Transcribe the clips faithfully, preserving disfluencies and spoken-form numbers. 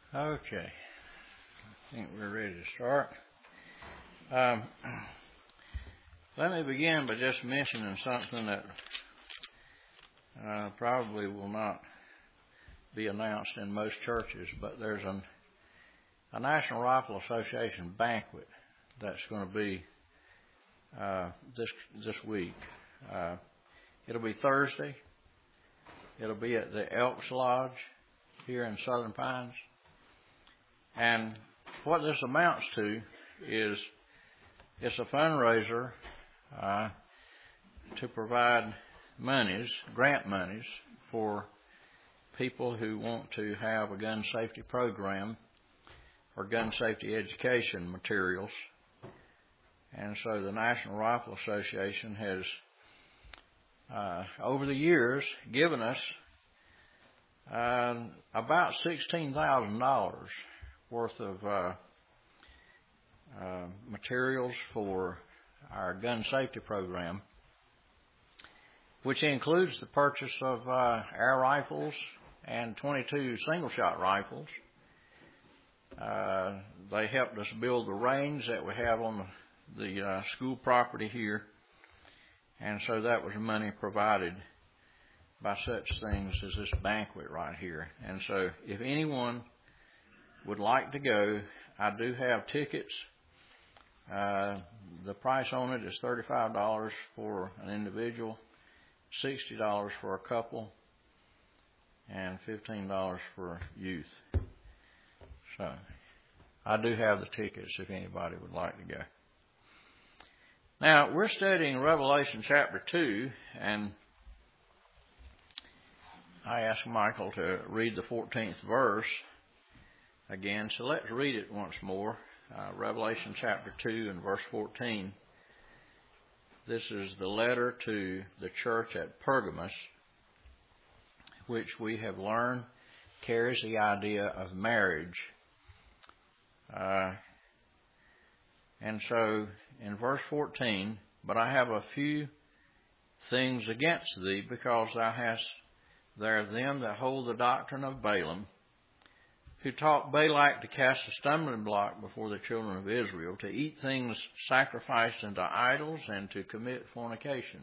Okay, I think we're ready to start. Um, let me begin by just mentioning something that uh, probably will not be announced in most churches, but there's an, a National Rifle Association banquet that's going to be uh, this this week. Uh, it'll be Thursday. It'll be at the Elks Lodge here in Southern Pines. And what this amounts to is it's a fundraiser uh, to provide monies, grant monies, for people who want to have a gun safety program or gun safety education materials. And so the National Rifle Association has, uh, over the years, given us uh, about sixteen thousand dollars worth of uh, uh, materials for our gun safety program, which includes the purchase of uh, air rifles and twenty-two single-shot rifles. Uh, they helped us build the range that we have on the, the uh, school property here, and so that was money provided by such things as this banquet right here. And so if anyone would like to go, I do have tickets. Uh, the price on it is thirty-five dollars for an individual, sixty dollars for a couple, and fifteen dollars for youth. So I do have the tickets if anybody would like to go. Now, we're studying Revelation chapter two, and I asked Michael to read the fourteenth verse again, so let's read it once more. Uh, Revelation chapter two and verse fourteen. This is the letter to the church at Pergamos, which we have learned carries the idea of marriage. Uh, and so in verse fourteen, but I have a few things against thee, because thou hast there them that hold the doctrine of Balaam, who taught Balak to cast a stumbling block before the children of Israel, to eat things sacrificed unto idols, and to commit fornication.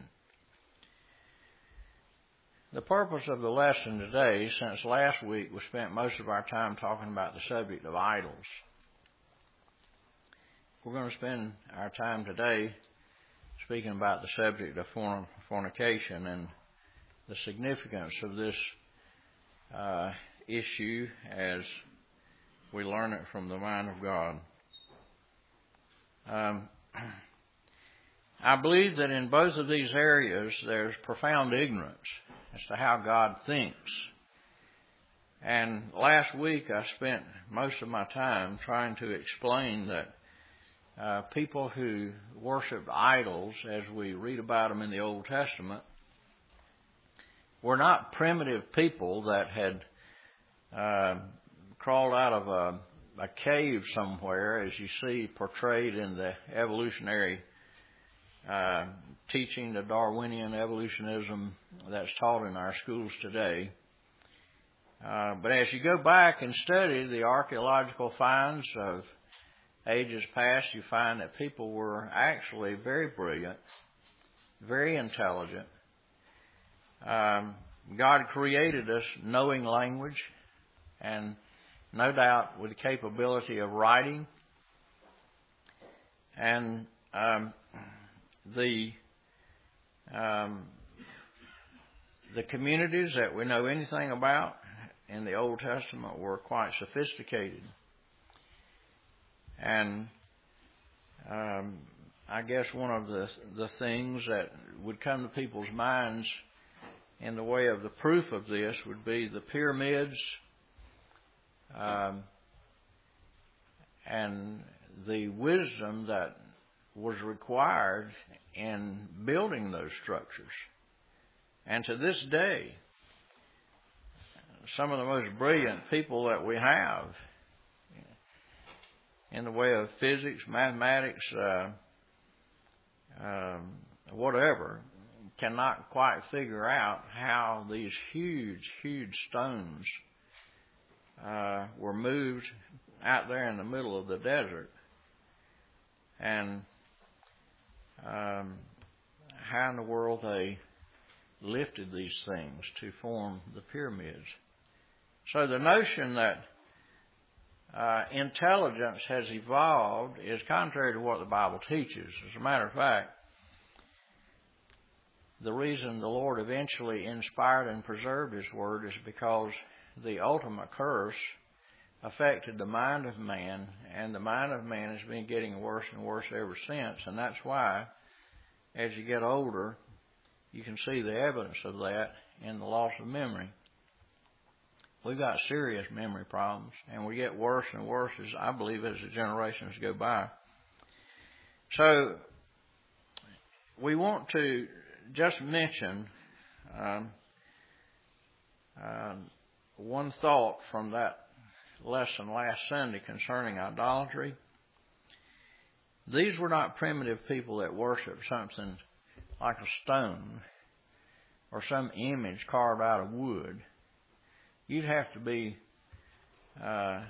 The purpose of the lesson today, since last week we spent most of our time talking about the subject of idols, we're going to spend our time today speaking about the subject of fornication and the significance of this uh, issue as we learn it from the mind of God. Um, I believe that in both of these areas there's profound ignorance as to how God thinks. And last week I spent most of my time trying to explain that uh, people who worship idols, as we read about them in the Old Testament, were not primitive people that had uh, crawled out of a, a cave somewhere, as you see portrayed in the evolutionary uh, teaching, the Darwinian evolutionism that's taught in our schools today. Uh, but as you go back and study the archaeological finds of ages past, you find that people were actually very brilliant, very intelligent. Um, God created us knowing language, and no doubt with the capability of writing. And um, the um, the communities that we know anything about in the Old Testament were quite sophisticated. And um, I guess one of the the things that would come to people's minds in the way of the proof of this would be the pyramids um, and the wisdom that was required in building those structures. And to this day, some of the most brilliant people that we have in the way of physics, mathematics, uh, um, whatever, cannot quite figure out how these huge, huge stones uh, were moved out there in the middle of the desert. And um, how in the world they lifted these things to form the pyramids. So the notion that uh, intelligence has evolved is contrary to what the Bible teaches. As a matter of fact, the reason the Lord eventually inspired and preserved His Word is because the ultimate curse affected the mind of man, and the mind of man has been getting worse and worse ever since. And that's why, as you get older, you can see the evidence of that in the loss of memory. We've got serious memory problems, and we get worse and worse, as I believe, as the generations go by. So we want to just mention um, uh, one thought from that lesson last Sunday concerning idolatry. These were not primitive people that worshiped something like a stone or some image carved out of wood. You'd have to be uh,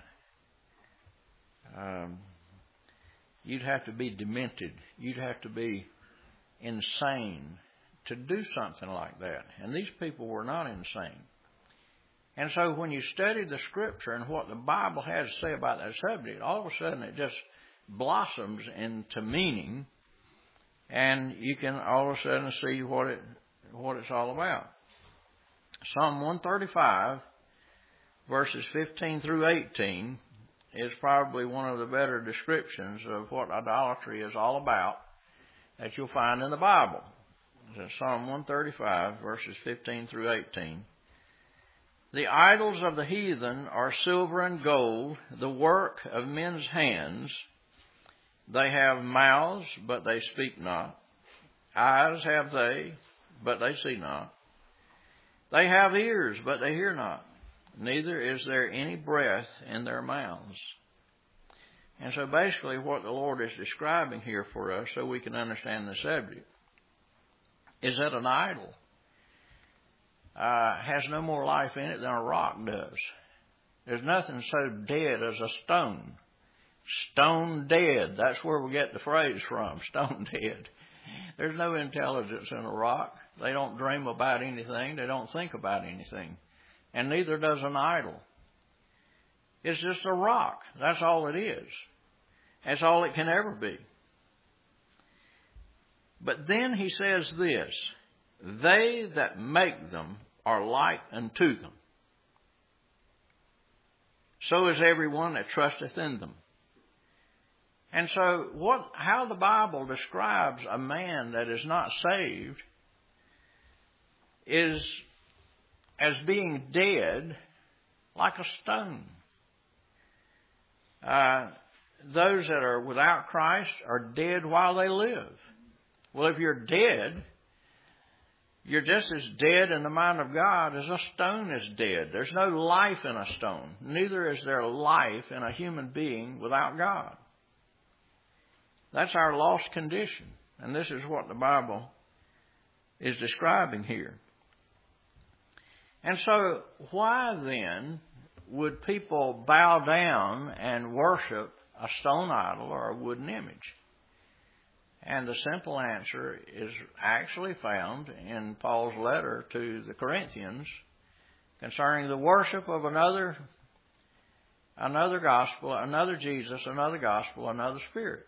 um, you'd have to be demented. You'd have to be insane to do something like that. And these people were not insane. And so when you study the Scripture and what the Bible has to say about that subject, all of a sudden it just blossoms into meaning, and you can all of a sudden see what it what it's all about. Psalm one thirty-five, verses fifteen through eighteen, is probably one of the better descriptions of what idolatry is all about that you'll find in the Bible. It's Psalm one thirty-five, verses fifteen through eighteen. The idols of the heathen are silver and gold, the work of men's hands. They have mouths, but they speak not. Eyes have they, but they see not. They have ears, but they hear not. Neither is there any breath in their mouths. And so basically what the Lord is describing here for us, so we can understand the subject, is that an idol uh, has no more life in it than a rock does. There's nothing so dead as a stone. Stone dead. That's where we get the phrase from, stone dead. There's no intelligence in a rock. They don't dream about anything. They don't think about anything. And neither does an idol. It's just a rock. That's all it is. That's all it can ever be. But then he says this, they that make them are like unto them. So is everyone that trusteth in them. And so what, how the Bible describes a man that is not saved is as being dead like a stone. Uh, those that are without Christ are dead while they live. Well, if you're dead, you're just as dead in the mind of God as a stone is dead. There's no life in a stone. Neither is there life in a human being without God. That's our lost condition. And this is what the Bible is describing here. And so why then would people bow down and worship a stone idol or a wooden image? And the simple answer is actually found in Paul's letter to the Corinthians concerning the worship of another, another gospel, another Jesus, another gospel, another spirit.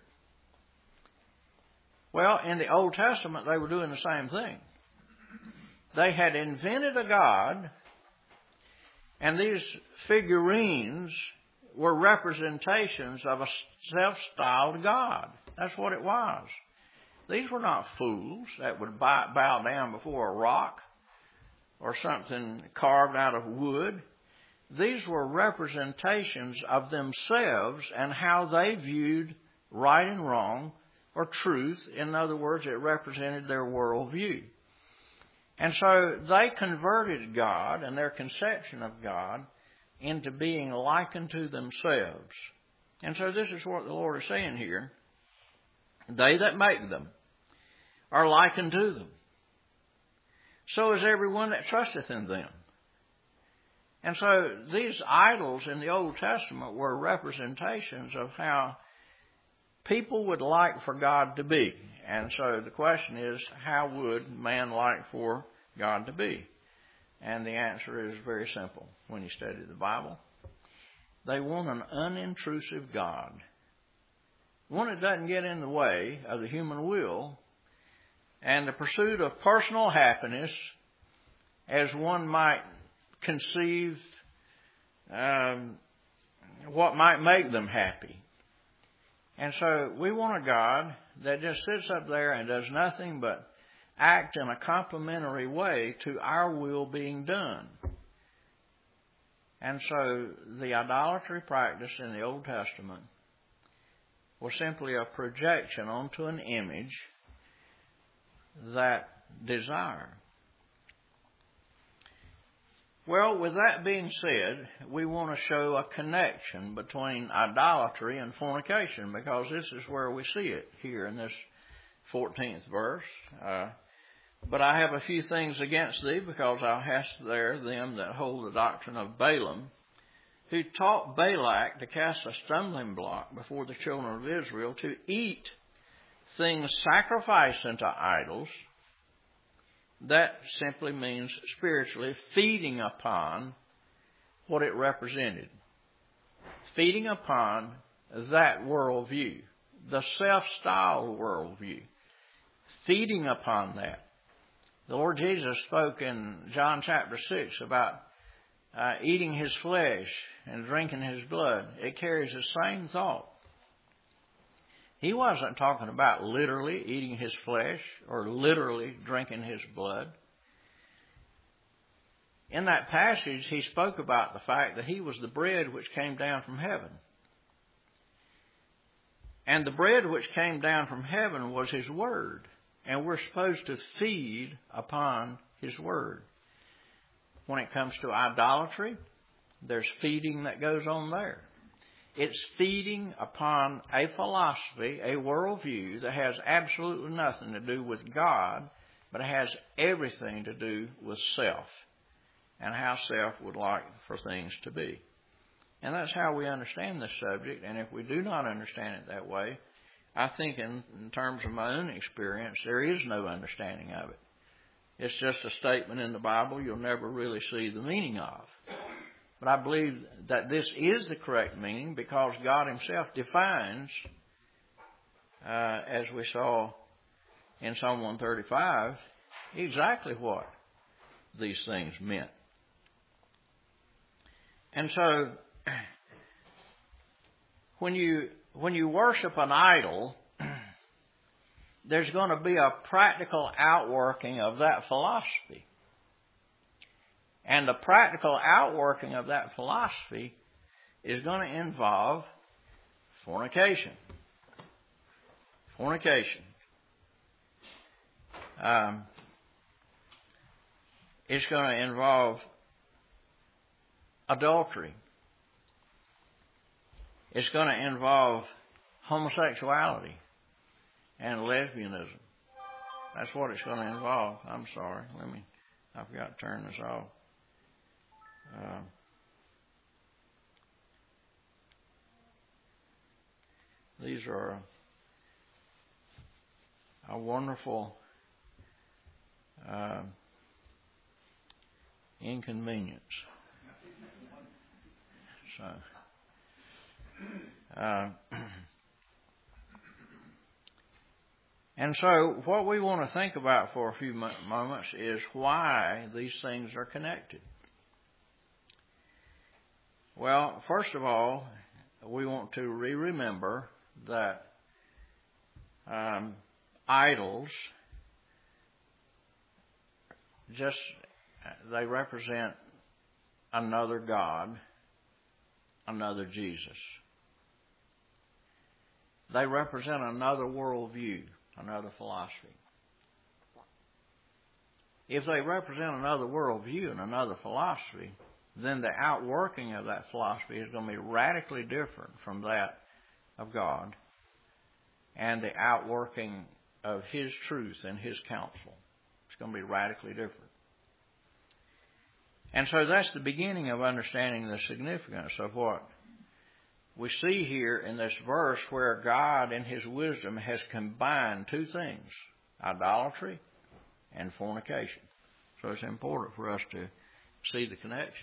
Well, in the Old Testament, they were doing the same thing. They had invented a god, and these figurines were representations of a self-styled god. That's what it was. These were not fools that would bow down before a rock or something carved out of wood. These were representations of themselves and how they viewed right and wrong or truth. In other words, it represented their worldview. And so they converted God and their conception of God into being likened to themselves. And so this is what the Lord is saying here. They that make them are likened to them. So is everyone that trusteth in them. And so these idols in the Old Testament were representations of how people would like for God to be. And so the question is, how would man like for God to be? And the answer is very simple when you study the Bible. They want an unintrusive God, one that doesn't get in the way of the human will and the pursuit of personal happiness as one might conceive um, what might make them happy. And so we want a God that just sits up there and does nothing but act in a complementary way to our will being done. And so the idolatry practice in the Old Testament was simply a projection onto an image that desire. Well, with that being said, we want to show a connection between idolatry and fornication, because this is where we see it here in this fourteenth verse. Uh, But I have a few things against thee, because thou hast there them that hold the doctrine of Balaam, who taught Balak to cast a stumbling block before the children of Israel, to eat things sacrificed unto idols. That simply means spiritually feeding upon what it represented. Feeding upon that worldview, the self-styled worldview. Feeding upon that. The Lord Jesus spoke in John chapter six about uh, eating his flesh and drinking his blood. It carries the same thought. He wasn't talking about literally eating his flesh or literally drinking his blood. In that passage, he spoke about the fact that he was the bread which came down from heaven. And the bread which came down from heaven was his word. And we're supposed to feed upon his word. When it comes to idolatry, there's feeding that goes on there. It's feeding upon a philosophy, a worldview that has absolutely nothing to do with God, but it has everything to do with self and how self would like for things to be. And that's how we understand this subject. And if we do not understand it that way, I think in, in terms of my own experience, there is no understanding of it. It's just a statement in the Bible you'll never really see the meaning of. But I believe that this is the correct meaning, because God himself defines, uh, as we saw in Psalm one thirty-five, exactly what these things meant. And so, when you when you worship an idol, there's going to be a practical outworking of that philosophy. And the practical outworking of that philosophy is going to involve fornication. Fornication. Um, it's going to involve adultery. It's going to involve homosexuality and lesbianism. That's what it's going to involve. I'm sorry. Let me, I forgot to turn this off. Uh, these are a, a wonderful uh, inconvenience. So, uh, and so what we want to think about for a few moments is why these things are connected. Well, first of all, we want to re-remember that um, idols just, they represent another God, another Jesus. They represent another worldview, another philosophy. If they represent another worldview and another philosophy, then the outworking of that philosophy is going to be radically different from that of God and the outworking of his truth and his counsel. It's going to be radically different. And so that's the beginning of understanding the significance of what we see here in this verse, where God in His wisdom has combined two things, idolatry and fornication. So it's important for us to see the connection.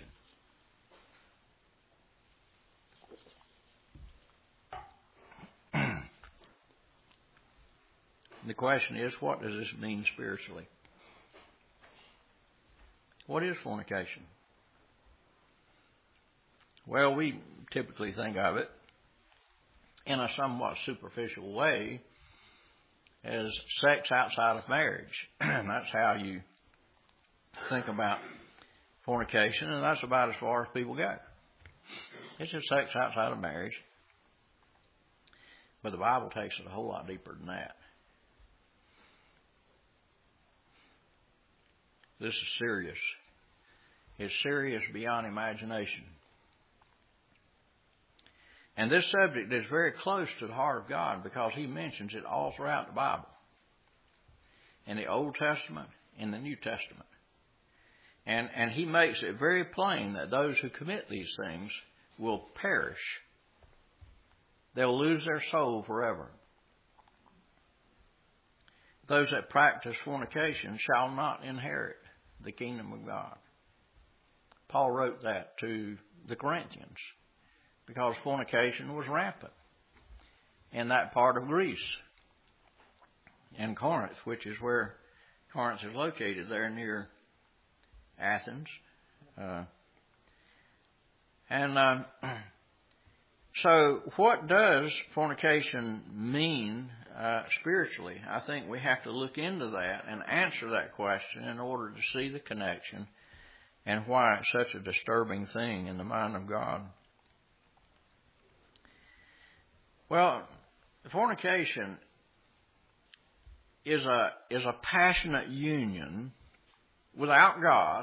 The question is, what does this mean spiritually? What is fornication? Well, we typically think of it in a somewhat superficial way as sex outside of marriage. That's how you think about fornication, and that's about as far as people go. It's just sex outside of marriage. But the Bible takes it a whole lot deeper than that. This is serious. It's serious beyond imagination. And this subject is very close to the heart of God because He mentions it all throughout the Bible. In the Old Testament, in the New Testament. And, and He makes it very plain that those who commit these things will perish. They'll lose their soul forever. Those that practice fornication shall not inherit the kingdom of God. Paul wrote that to the Corinthians because fornication was rampant in that part of Greece. And Corinth, which is where Corinth is located, there near Athens. Uh, and uh, so what does fornication mean uh, spiritually? I think we have to look into that and answer that question in order to see the connection and why it's such a disturbing thing in the mind of God. Well, fornication is a is a passionate union without God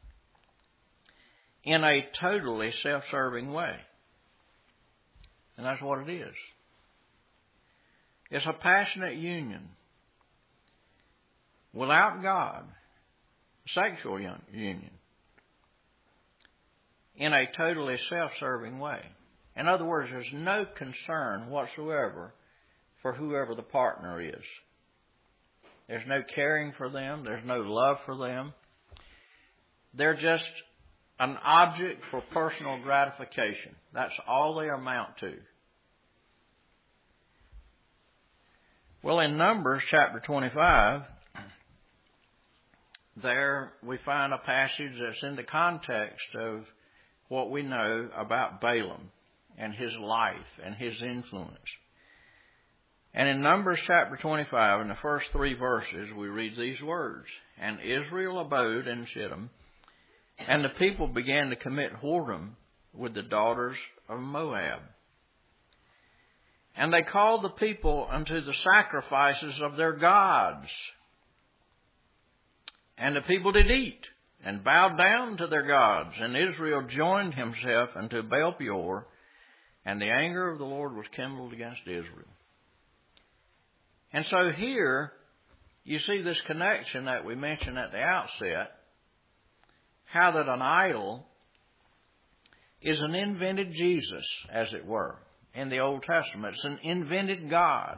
in a totally self-serving way. And that's what it is. It's a passionate union without God, sexual union, in a totally self-serving way. In other words, there's no concern whatsoever for whoever the partner is. There's no caring for them. There's no love for them. They're just an object for personal gratification. That's all they amount to. Well, in Numbers chapter twenty-five, there we find a passage that's in the context of what we know about Balaam and his life and his influence. And in Numbers chapter twenty-five, in the first three verses, we read these words. And Israel abode in Shittim, and the people began to commit whoredom with the daughters of Moab. And they called the people unto the sacrifices of their gods. And the people did eat, and bowed down to their gods. And Israel joined himself unto Baal Peor, and the anger of the Lord was kindled against Israel. And so here, you see this connection that we mentioned at the outset, how that an idol is an invented Jesus, as it were, in the Old Testament. It's an invented God.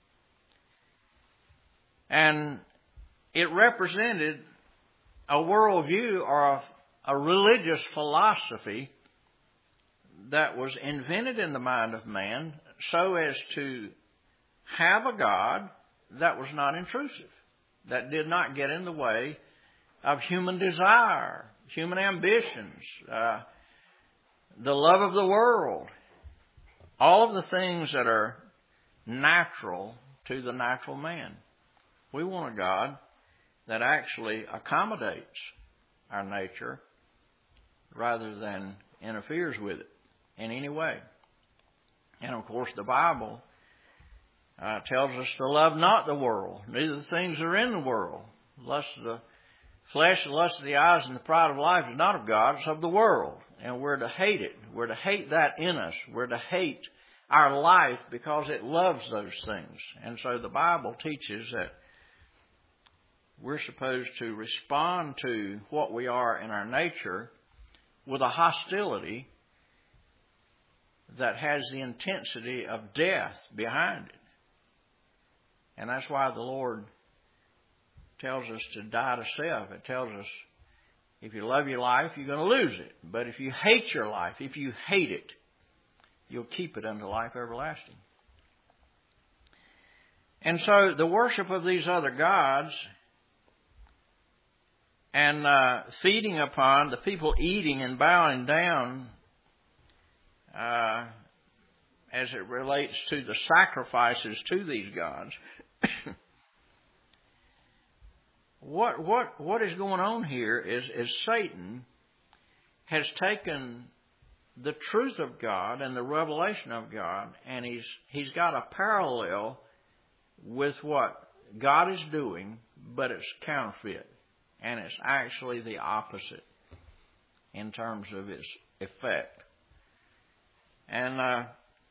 And it represented a worldview or a, a religious philosophy that was invented in the mind of man so as to have a God that was not intrusive, that did not get in the way of human desire, human ambitions, uh, the love of the world, all of the things that are natural to the natural man. We want a God that actually accommodates our nature rather than interferes with it in any way. And of course the Bible uh, tells us to love not the world, neither the things that are in the world. Lust of the flesh, the lust of the eyes, and the pride of life is not of God, it's of the world. And we're to hate it. We're to hate that in us. We're to hate our life because it loves those things. And so the Bible teaches that we're supposed to respond to what we are in our nature with a hostility that has the intensity of death behind it. And that's why the Lord tells us to die to self. It tells us if you love your life, you're going to lose it. But if you hate your life, if you hate it, you'll keep it unto life everlasting. And so the worship of these other gods and uh, feeding upon the people eating and bowing down uh, as it relates to the sacrifices to these gods. what what what is going on here is, is Satan has taken the truth of God and the revelation of God, and he's he's got a parallel with what God is doing, but it's counterfeit. And it's actually the opposite in terms of its effect. And uh,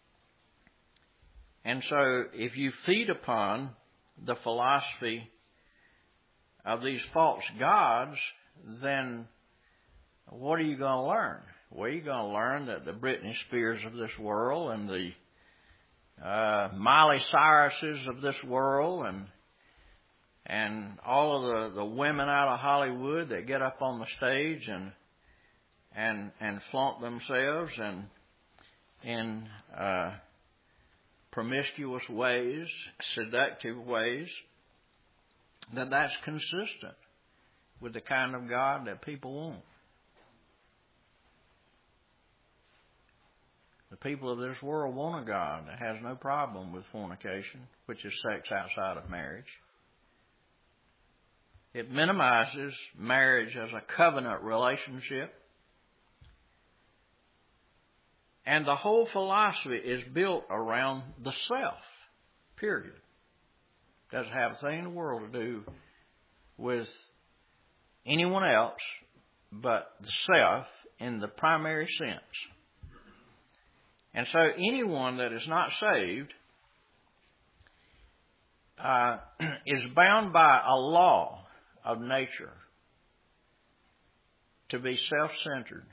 and so if you feed upon the philosophy of these false gods, then what are you going to learn? Well, you're going to learn that the Britney Spears of this world and the uh, Miley Cyruses of this world and and all of the, the women out of Hollywood that get up on the stage and and and flaunt themselves and in uh, promiscuous ways, seductive ways, that that's consistent with the kind of God that people want. The people of this world want a God that has no problem with fornication, which is sex outside of marriage. It minimizes marriage as a covenant relationship. And the whole philosophy is built around the self, period. Doesn't have a thing in the world to do with anyone else but the self in the primary sense. And so anyone that is not saved uh, is bound by a law of nature to be self-centered,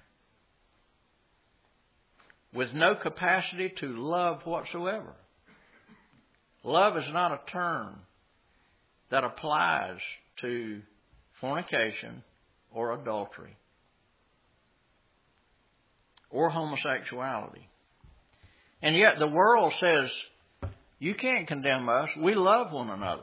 with no capacity to love whatsoever. Love is not a term that applies to fornication or adultery or homosexuality. And yet the world says, you can't condemn us. We love one another.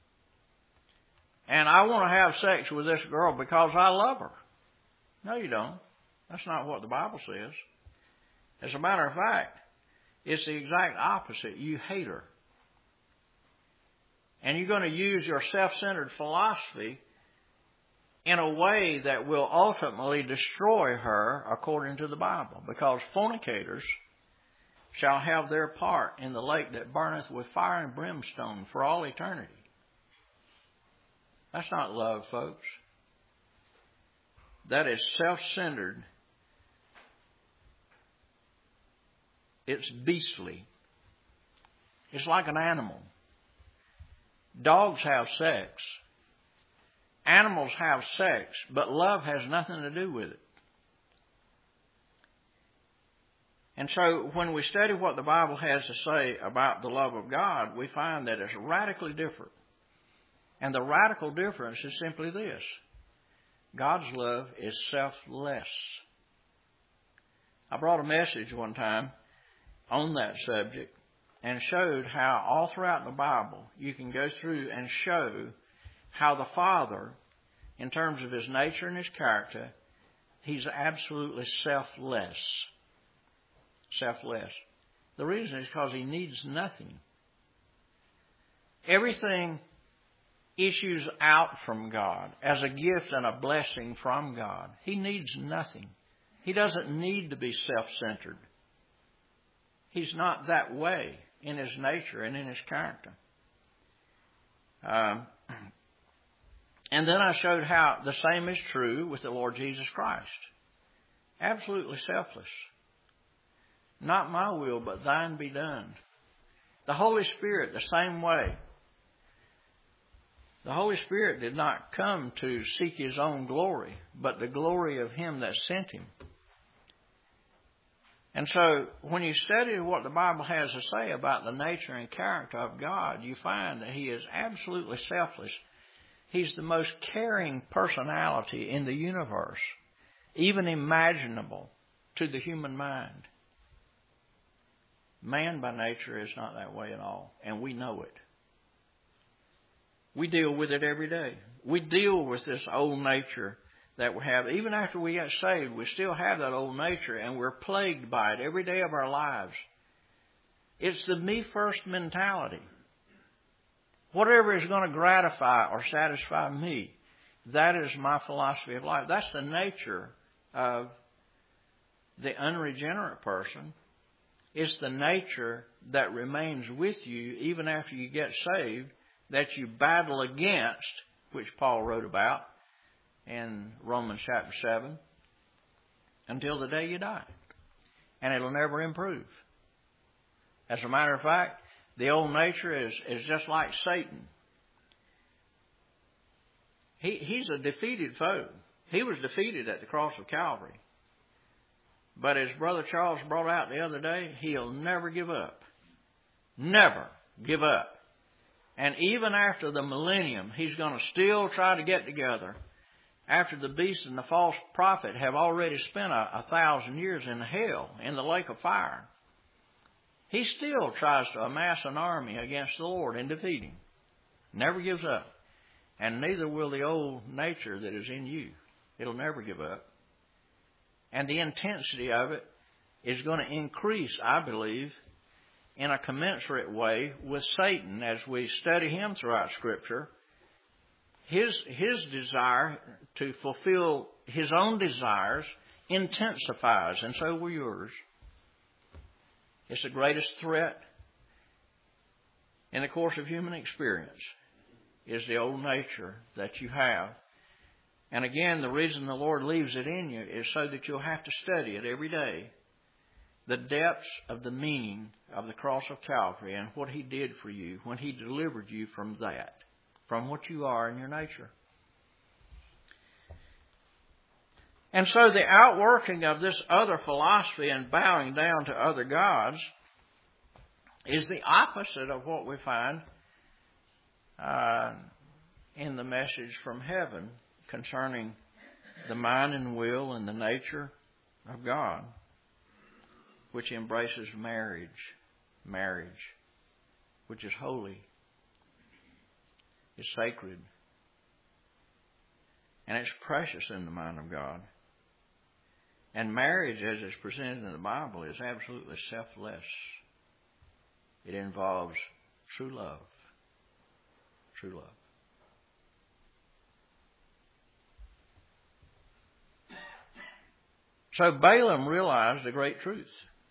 And I want to have sex with this girl because I love her. No, you don't. That's not what the Bible says. As a matter of fact, it's the exact opposite. You hate her. And you're going to use your self-centered philosophy in a way that will ultimately destroy her according to the Bible. Because fornicators shall have their part in the lake that burneth with fire and brimstone for all eternity. That's not love, folks. That is self-centered. It's beastly. It's like an animal. Dogs have sex. Animals have sex, but love has nothing to do with it. And so when we study what the Bible has to say about the love of God, we find that it's radically different. And the radical difference is simply this. God's love is selfless. I brought a message one time on that subject and showed how all throughout the Bible you can go through and show how the Father, in terms of His nature and His character, He's absolutely selfless. Selfless. The reason is because He needs nothing. Everything issues out from God as a gift and a blessing from God. He needs nothing. He doesn't need to be self-centered. He's not that way in His nature and in His character. Um, and then I showed how the same is true with the Lord Jesus Christ. Absolutely selfless. Not my will, but thine be done. The Holy Spirit, the same way. The Holy Spirit did not come to seek His own glory, but the glory of Him that sent Him. And so when you study what the Bible has to say about the nature and character of God, you find that He is absolutely selfless. He's the most caring personality in the universe, even imaginable to the human mind. Man by nature is not that way at all, and we know it. We deal with it every day. We deal with this old nature that we have. Even after we get saved, we still have that old nature, and we're plagued by it every day of our lives. It's the me first mentality. Whatever is going to gratify or satisfy me, that is my philosophy of life. That's the nature of the unregenerate person. It's the nature that remains with you even after you get saved, that you battle against, which Paul wrote about in Romans chapter seven, until the day you die. And it'll never improve. As a matter of fact, the old nature is, is just like Satan. He, he's a defeated foe. He was defeated at the cross of Calvary. But as Brother Charles brought out the other day, he'll never give up. Never give up. And even after the millennium, he's going to still try to get together. After the beast and the false prophet have already spent a, a thousand years in hell, in the lake of fire, he still tries to amass an army against the Lord and defeat him. Never gives up. And neither will the old nature that is in you. It'll never give up. And the intensity of it is going to increase, I believe, in a commensurate way with Satan as we study him throughout Scripture. His, his desire to fulfill his own desires intensifies, and so will yours. It's the greatest threat in the course of human experience is the old nature that you have. And again, the reason the Lord leaves it in you is so that you'll have to study it every day. The depths of the meaning of the cross of Calvary and what He did for you when He delivered you from that, from what you are in your nature. And so the outworking of this other philosophy and bowing down to other gods is the opposite of what we find uh, in the message from heaven concerning the mind and will and the nature of God, which embraces marriage, marriage, which is holy, is sacred, and it's precious in the mind of God. And marriage, as it's presented in the Bible, is absolutely selfless. It involves true love. True love. So Balaam realized a great truth.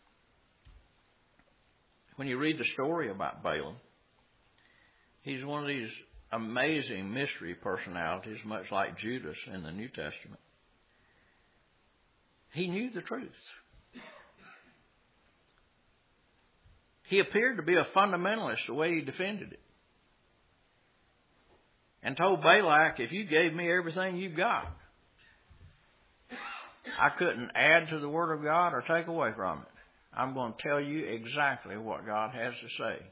When you read the story about Balaam, he's one of these amazing mystery personalities, much like Judas in the New Testament. He knew the truth. He appeared to be a fundamentalist the way he defended it. And told Balak, if you gave me everything you've got, I couldn't add to the Word of God or take away from it. I'm going to tell you exactly what God has to say.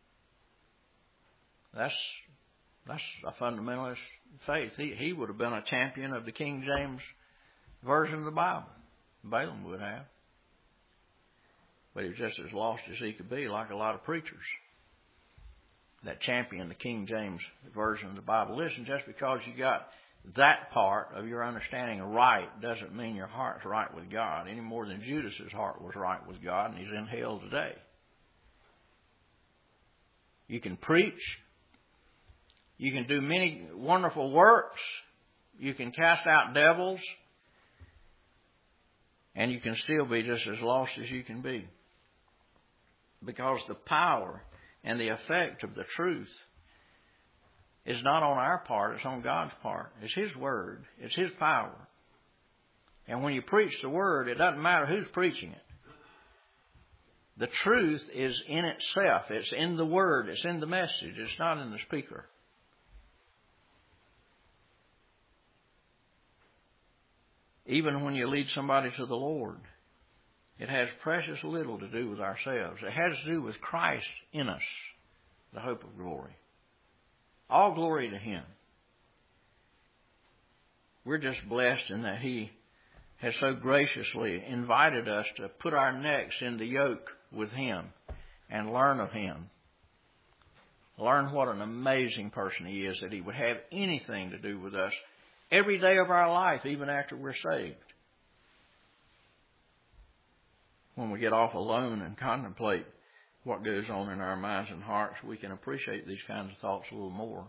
That's that's a fundamentalist faith. He, he would have been a champion of the King James Version of the Bible. Balaam would have. But he was just as lost as he could be, like a lot of preachers that champion the King James Version of the Bible. Listen, just because you got that part of your understanding right doesn't mean your heart's right with God, any more than Judas's heart was right with God, and he's in hell today. You can preach. You can do many wonderful works. You can cast out devils. And you can still be just as lost as you can be. Because the power and the effect of the truth is not on our part, it's on God's part. It's His Word. It's His power. And when you preach the Word, it doesn't matter who's preaching it. The truth is in itself. It's in the Word. It's in the message. It's not in the speaker. Even when you lead somebody to the Lord, It has precious little to do with ourselves. It has to do with Christ in us, the hope of glory. All glory to Him. We're just blessed in that He has so graciously invited us to put our necks in the yoke with Him and learn of Him. Learn what an amazing person He is, that He would have anything to do with us every day of our life, even after we're saved. When we get off alone and contemplate what goes on in our minds and hearts, we can appreciate these kinds of thoughts a little more.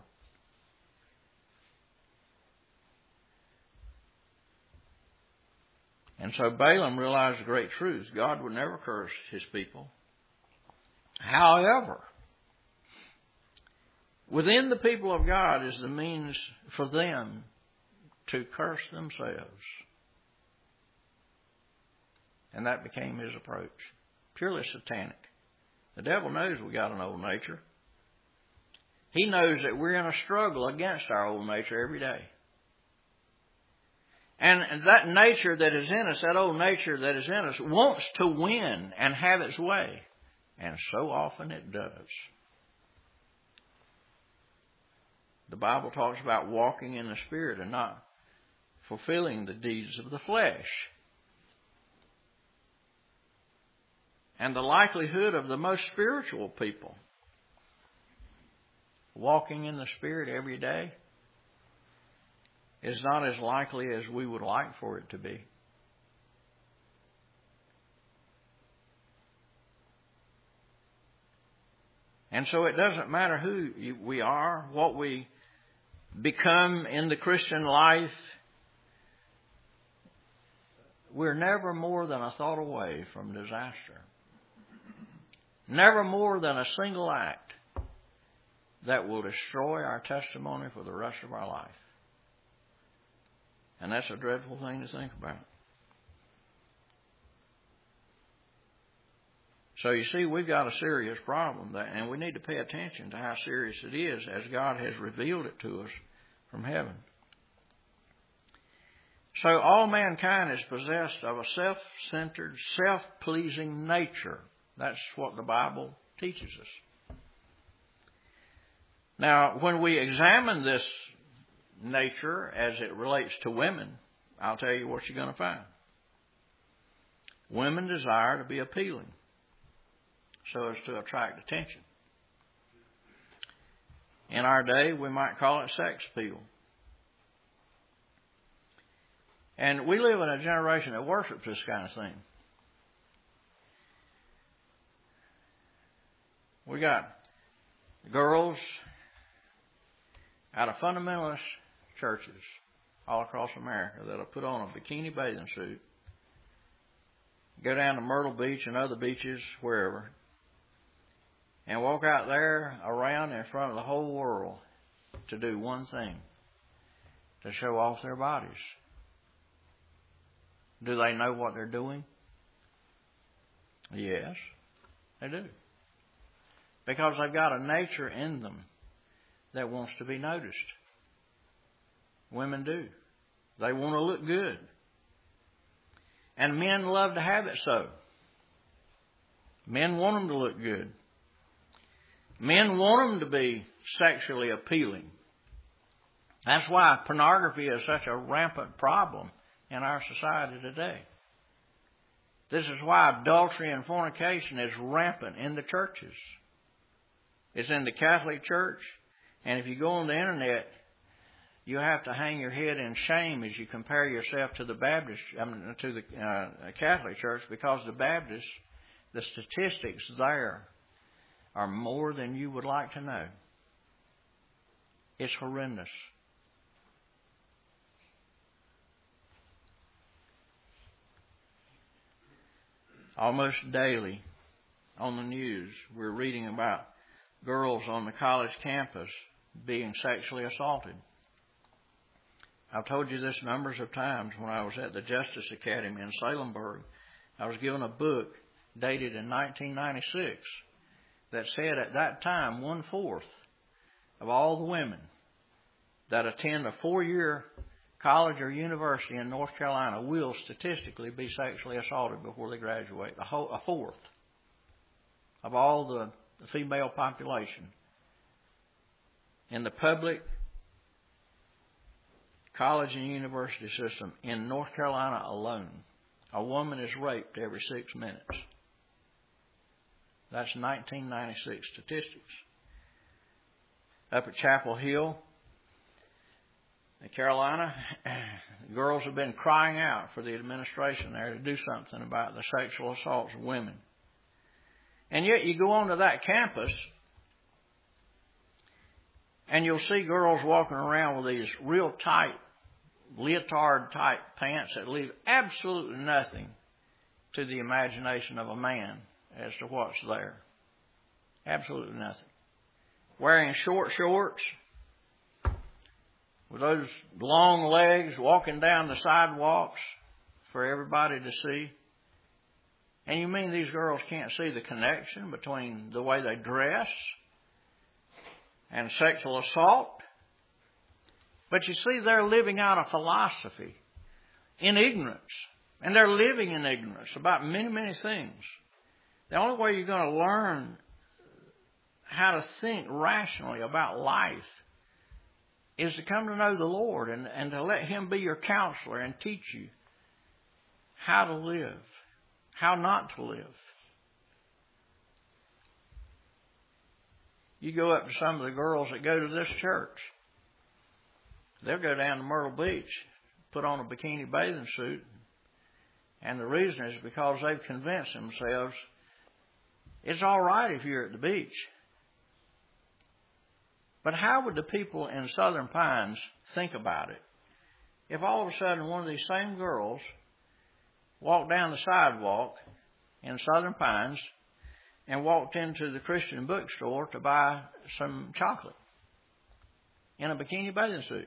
And so Balaam realized a great truth. God would never curse His people. However, within the people of God is the means for them to curse themselves. And that became his approach. Purely satanic. The devil knows we got an old nature. He knows that we're in a struggle against our old nature every day. And that nature that is in us, that old nature that is in us, wants to win and have its way. And so often it does. The Bible talks about walking in the Spirit and not fulfilling the deeds of the flesh. And the likelihood of the most spiritual people walking in the Spirit every day is not as likely as we would like for it to be. And so it doesn't matter who we are, what we become in the Christian life. We're never more than a thought away from disaster. Never more than a single act that will destroy our testimony for the rest of our life. And that's a dreadful thing to think about. So you see, we've got a serious problem, that, and we need to pay attention to how serious it is as God has revealed it to us from heaven. So all mankind is possessed of a self-centered, self-pleasing nature. That's what the Bible teaches us. Now, when we examine this nature as it relates to women, I'll tell you what you're going to find. Women desire to be appealing so as to attract attention. In our day, we might call it sex appeal. And we live in a generation that worships this kind of thing. We got girls out of fundamentalist churches all across America that'll put on a bikini bathing suit, go down to Myrtle Beach and other beaches, wherever, and walk out there around in front of the whole world to do one thing, to show off their bodies. Do they know what they're doing? Yes, they do. Because they've got a nature in them that wants to be noticed. Women do. They want to look good. And men love to have it so. Men want them to look good. Men want them to be sexually appealing. That's why pornography is such a rampant problem in our society today. This is why adultery and fornication is rampant in the churches. It's in the Catholic Church, and if you go on the internet, you have to hang your head in shame as you compare yourself to the Baptist, I mean, to the uh, Catholic Church, because the Baptists, the statistics there are more than you would like to know. It's horrendous. Almost daily on the news, we're reading about girls on the college campus being sexually assaulted. I've told you this numbers of times. When I was at the Justice Academy in Salemburg, I was given a book dated in nineteen ninety-six that said at that time one-fourth of all the women that attend a four-year college or university in North Carolina will statistically be sexually assaulted before they graduate. A, whole, a fourth of all the, the female population in the public college and university system in North Carolina alone, a woman is raped every six minutes. That's nineteen ninety-six statistics. Up at Chapel Hill, in Carolina, girls have been crying out for the administration there to do something about the sexual assaults of women. And yet you go onto that campus and you'll see girls walking around with these real tight, leotard-type pants that leave absolutely nothing to the imagination of a man as to what's there. Absolutely nothing. Wearing short shorts with those long legs, walking down the sidewalks for everybody to see. And you mean these girls can't see the connection between the way they dress and sexual assault? But you see, they're living out a philosophy in ignorance. And they're living in ignorance about many, many things. The only way you're going to learn how to think rationally about life is to come to know the Lord and, and to let Him be your counselor and teach you how to live, how not to live. You go up to some of the girls that go to this church. They'll go down to Myrtle Beach, put on a bikini bathing suit, and the reason is because they've convinced themselves it's all right if you're at the beach. But how would the people in Southern Pines think about it if all of a sudden one of these same girls walked down the sidewalk in Southern Pines and walked into the Christian bookstore to buy some chocolate in a bikini bathing suit?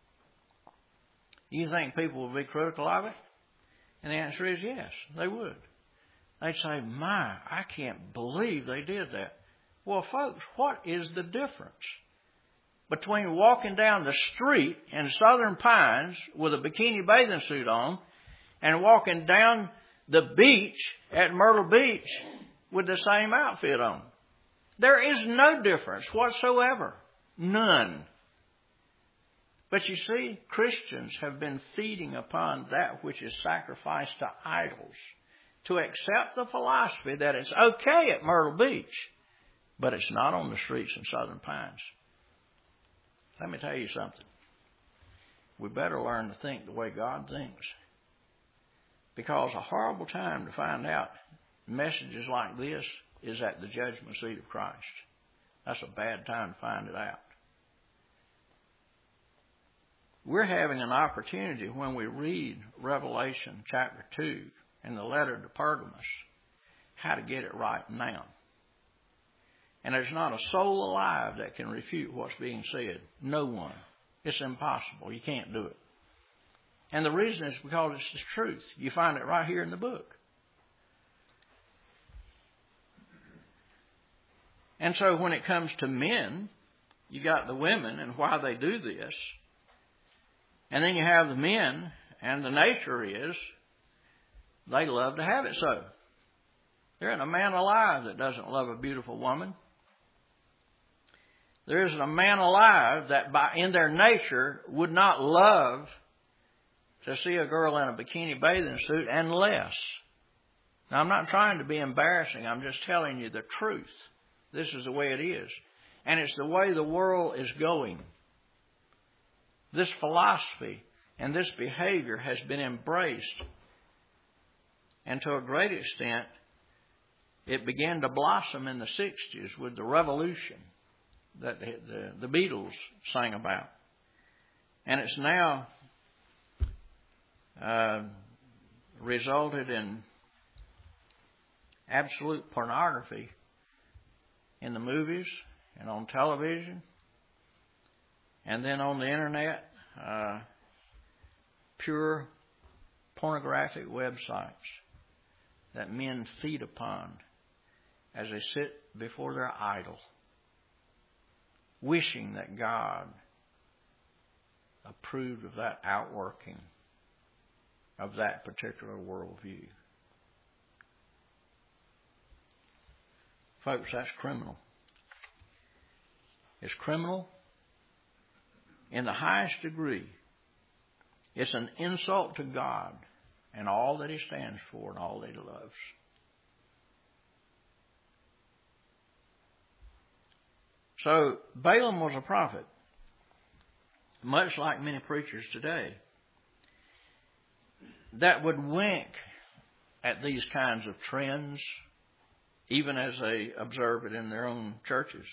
You think people would be critical of it? And the answer is yes, they would. They'd say, my, I can't believe they did that. Well, folks, what is the difference between walking down the street in Southern Pines with a bikini bathing suit on and walking down the beach at Myrtle Beach with the same outfit on? There is no difference whatsoever. None. But you see, Christians have been feeding upon that which is sacrificed to idols to accept the philosophy that it's okay at Myrtle Beach, but it's not on the streets in Southern Pines. Let me tell you something. We better learn to think the way God thinks. Because a horrible time to find out messages like this is at the judgment seat of Christ. That's a bad time to find it out. We're having an opportunity when we read Revelation chapter two and the letter to Pergamos how to get it right now. And there's not a soul alive that can refute what's being said. No one. It's impossible. You can't do it. And the reason is because it's the truth. You find it right here in the book. And so when it comes to men, you got the women and why they do this. And then you have the men, and the nature is they love to have it so. There isn't a man alive that doesn't love a beautiful woman. There isn't a man alive that by in their nature would not love to see a girl in a bikini bathing suit unless. Now, I'm not trying to be embarrassing. I'm just telling you the truth. This is the way it is. And it's the way the world is going. This philosophy and this behavior has been embraced. And to a great extent, it began to blossom in the sixties with the revolution that the, the, the Beatles sang about. And it's now uh, resulted in absolute pornography in the movies and on television and then on the internet, uh, pure pornographic websites that men feed upon as they sit before their idol, wishing that God approved of that outworking of that particular worldview. Folks, that's criminal. It's criminal in the highest degree. It's an insult to God and all that He stands for and all that He loves. So Balaam was a prophet, much like many preachers today, that would wink at these kinds of trends, even as they observe it in their own churches.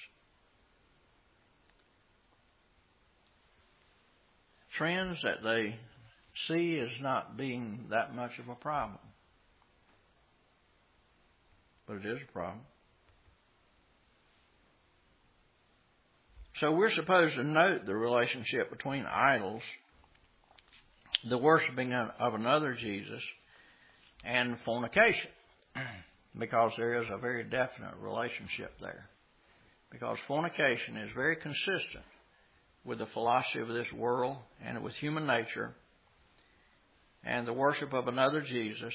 Trends that they see as not being that much of a problem. But it is a problem. So we're supposed to note the relationship between idols, the worshiping of another Jesus, and fornication, because there is a very definite relationship there. Because fornication is very consistent with the philosophy of this world and with human nature, and the worship of another Jesus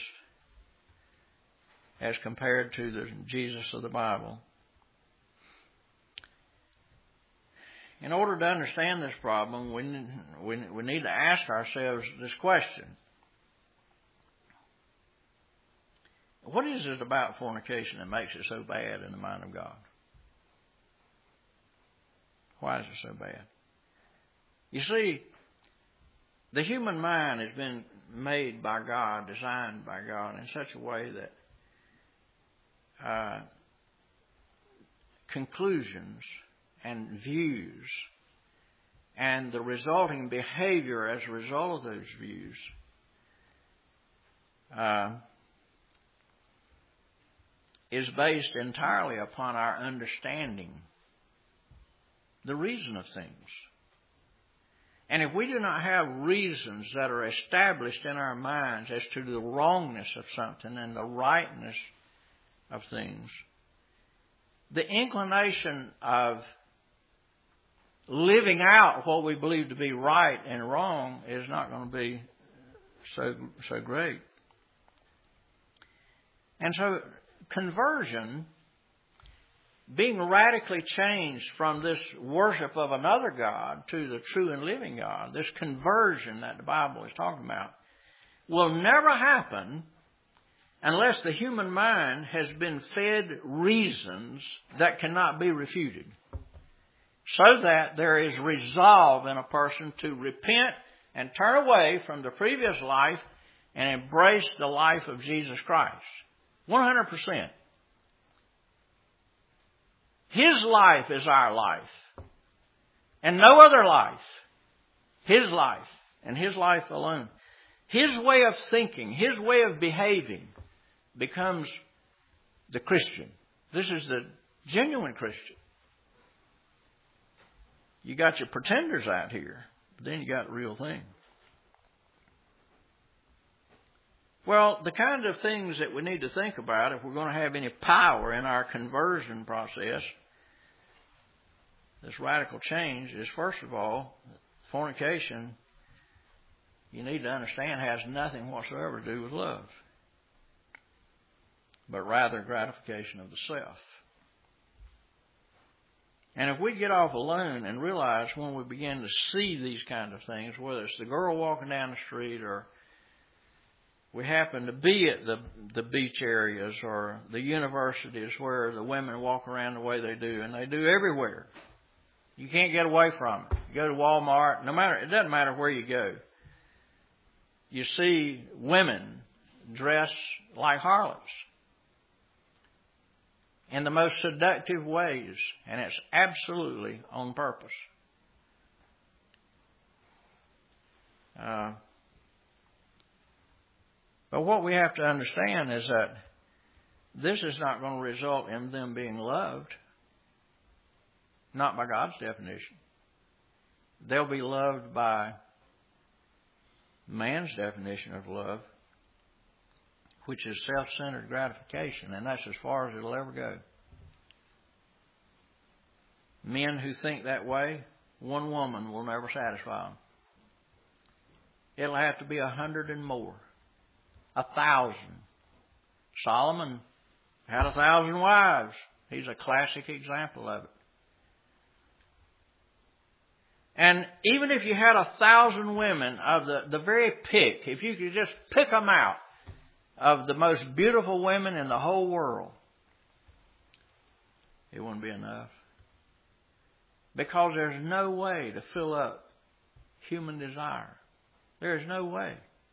as compared to the Jesus of the Bible. In order to understand this problem, we, we, we need to ask ourselves this question. What is it about fornication that makes it so bad in the mind of God? Why is it so bad? You see, the human mind has been made by God, designed by God in such a way that uh, conclusions and views and the resulting behavior as a result of those views uh, is based entirely upon our understanding the reason of things. And if we do not have reasons that are established in our minds as to the wrongness of something and the rightness of things, the inclination of living out what we believe to be right and wrong is not going to be so so great. And so conversion, being radically changed from this worship of another God to the true and living God, this conversion that the Bible is talking about, will never happen unless the human mind has been fed reasons that cannot be refuted, so that there is resolve in a person to repent and turn away from the previous life and embrace the life of Jesus Christ. one hundred percent. His life is our life, and no other life. His life, and His life alone. His way of thinking, His way of behaving becomes the Christian. This is the genuine Christian. You got your pretenders out here, but then you got the real thing. Well, the kind of things that we need to think about if we're going to have any power in our conversion process, this radical change, is first of all, fornication, you need to understand, has nothing whatsoever to do with love, but rather gratification of the self. And if we get off alone and realize when we begin to see these kind of things, whether it's the girl walking down the street or we happen to be at the, the beach areas or the universities where the women walk around the way they do, and they do everywhere. You can't get away from it. You go to Walmart, no matter, it doesn't matter where you go. You see women dressed like harlots in the most seductive ways, and it's absolutely on purpose. Uh, but what we have to understand is that this is not going to result in them being loved, not by God's definition. They'll be loved by man's definition of love, which is self-centered gratification, and that's as far as it'll ever go. Men who think that way, one woman will never satisfy them. it'll have to be a hundred and more. A thousand. Solomon had a thousand wives. He's a classic example of it. And even if you had a thousand women of the, the very pick, if you could just pick them out of the most beautiful women in the whole world, it wouldn't be enough. Because there's no way to fill up human desire. There is no way.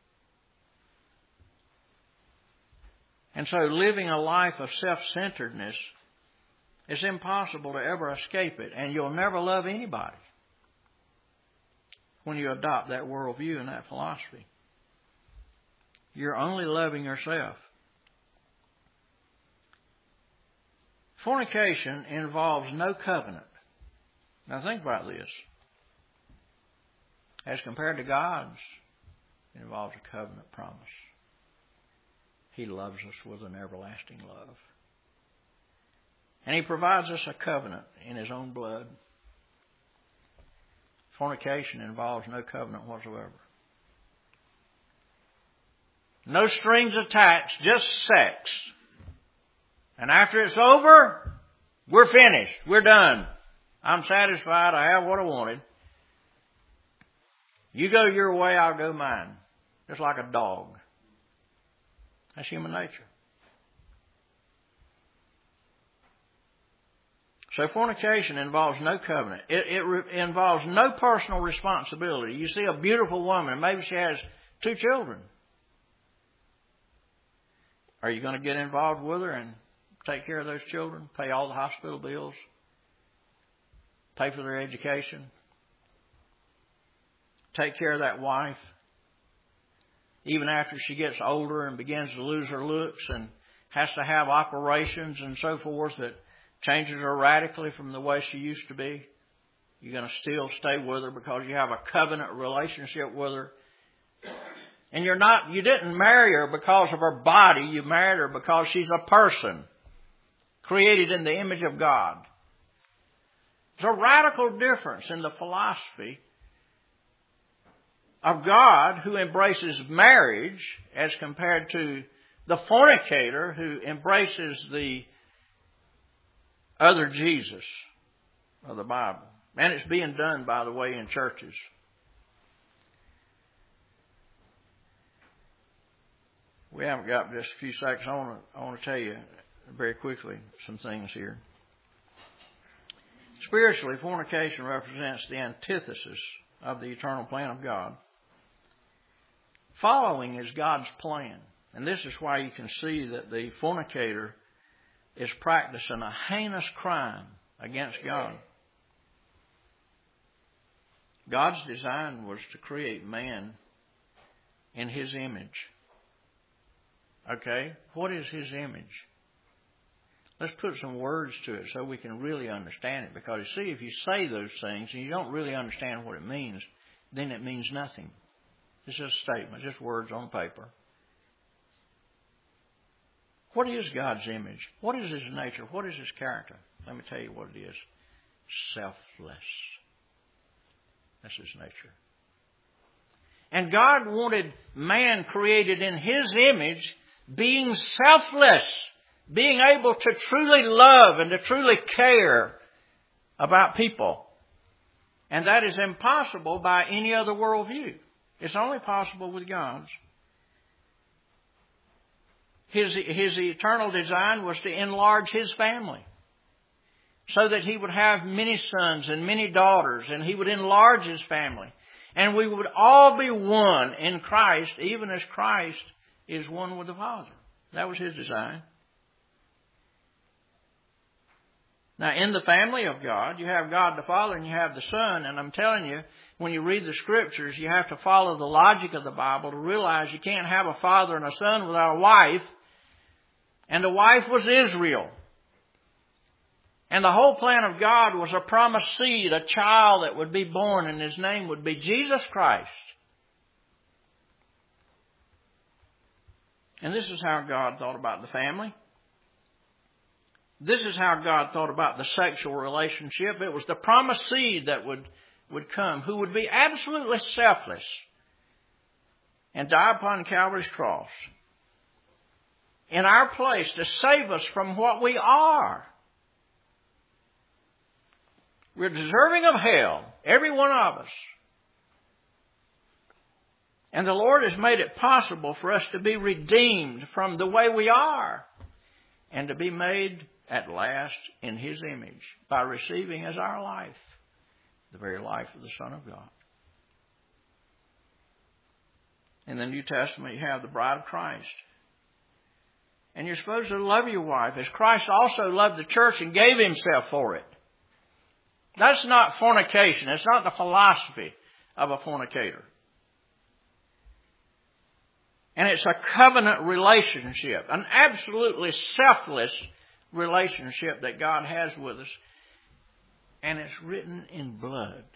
And so living a life of self-centeredness is impossible to ever escape it. And you'll never love anybody when you adopt that worldview and that philosophy. You're only loving yourself. Fornication involves no covenant. Now think about this. As compared to God's, it involves a covenant promise. He loves us with an everlasting love. And He provides us a covenant in His own blood. Fornication involves no covenant whatsoever. No strings attached, just sex. And after it's over, we're finished. We're done. I'm satisfied. I have what I wanted. You go your way, I'll go mine. Just like a dog. That's human nature. So fornication involves no covenant. It, it re- involves no personal responsibility. You see a beautiful woman, maybe she has two children. Are you going to get involved with her and take care of those children, pay all the hospital bills, pay for their education, take care of that wife, even after she gets older and begins to lose her looks and has to have operations and so forth that changes her radically from the way she used to be? You're going to still stay with her because you have a covenant relationship with her. And you're not, you didn't marry her because of her body. You married her because she's a person created in the image of God. There's a radical difference in the philosophy of God who embraces marriage as compared to the fornicator who embraces the other Jesus of the Bible. And it's being done, by the way, in churches. We haven't got just a few seconds. I want to, I want to tell you very quickly some things here. Spiritually, fornication represents the antithesis of the eternal plan of God. Following is God's plan. And this is why you can see that the fornicator is practicing a heinous crime against God. God's design was to create man in His image. Okay? What is His image? Let's put some words to it so we can really understand it. Because you see, if you say those things and you don't really understand what it means, then it means nothing. It's just a statement, just words on paper. What is God's image? What is His nature? What is His character? Let me tell you what it is. Selfless. That's His nature. And God wanted man created in His image being selfless, being able to truly love and to truly care about people. And that is impossible by any other worldview. It's only possible with God's. His, his eternal design was to enlarge His family so that He would have many sons and many daughters, and He would enlarge His family. And we would all be one in Christ, even as Christ is one with the Father. That was His design. Now, in the family of God, you have God the Father and you have the Son. And I'm telling you, when you read the Scriptures, you have to follow the logic of the Bible to realize you can't have a father and a son without a wife. And the wife was Israel. And the whole plan of God was a promised seed, a child that would be born, and His name would be Jesus Christ. And this is how God thought about the family. This is how God thought about the sexual relationship. It was the promised seed that would, would come, who would be absolutely selfless. and die upon Calvary's cross in our place to save us from what we are. We're deserving of hell, every one of us. And the Lord has made it possible for us to be redeemed from the way we are and to be made at last in His image by receiving as our life the very life of the Son of God. In the New Testament, you have the bride of Christ. And you're supposed to love your wife as Christ also loved the church and gave Himself for it. That's not fornication. It's not the philosophy of a fornicator. And it's a covenant relationship, an absolutely selfless relationship that God has with us. And it's written in blood.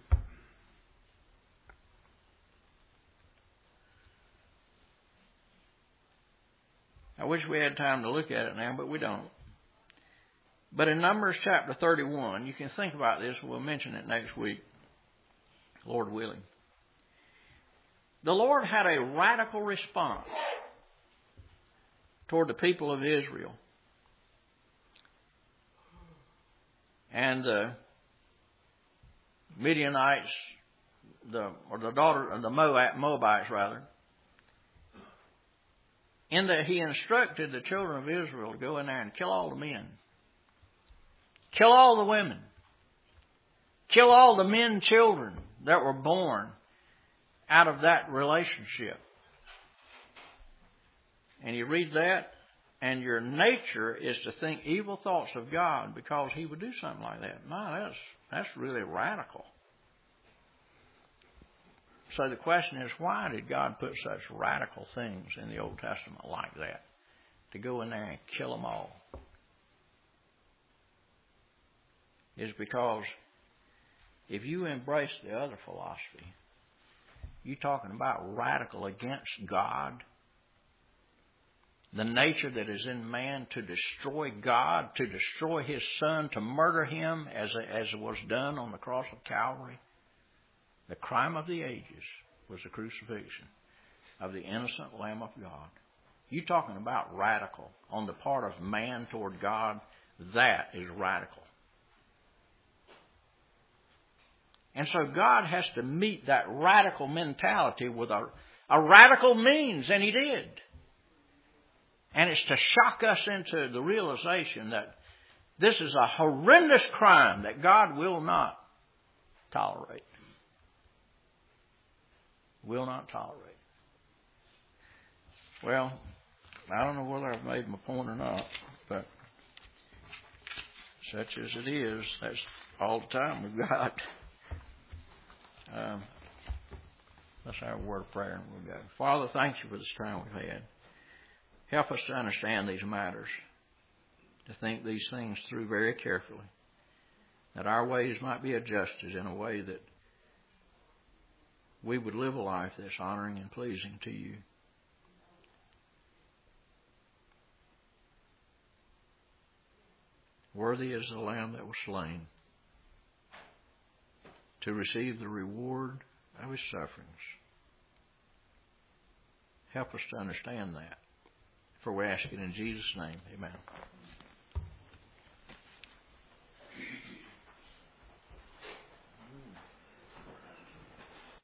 I wish we had time to look at it now, but we don't. But in Numbers chapter thirty-one, you can think about this. We'll mention it next week, Lord willing. The Lord had a radical response toward the people of Israel. And the Midianites, the or the daughter of the Moab, Moabites rather, in that He instructed the children of Israel to go in there and kill all the men. Kill all the women. Kill all the men and children that were born out of that relationship. And you read that, and your nature is to think evil thoughts of God because He would do something like that. My, that's, that's really radical. So the question is, why did God put such radical things in the Old Testament like that? To go in there and kill them all. Is because if you embrace the other philosophy, you're talking about radical against God, the nature that is in man to destroy God, to destroy His Son, to murder Him as, as was done on the cross of Calvary. The crime of the ages was the crucifixion of the innocent Lamb of God. You're talking about radical on the part of man toward God. That is radical. And so God has to meet that radical mentality with a, a radical means, and He did. And it's to shock us into the realization that this is a horrendous crime that God will not tolerate. Will not tolerate. Well, I don't know whether I've made my point or not, but such as it is, that's all the time we've got. Um, let's have a word of prayer and we'll go. Father, thank You for this time we've had. Help us to understand these matters, to think these things through very carefully, that our ways might be adjusted in a way that we would live a life that's honoring and pleasing to You. Worthy is the Lamb that was slain to receive the reward of His sufferings. Help us to understand that. For we ask it in Jesus' name. Amen.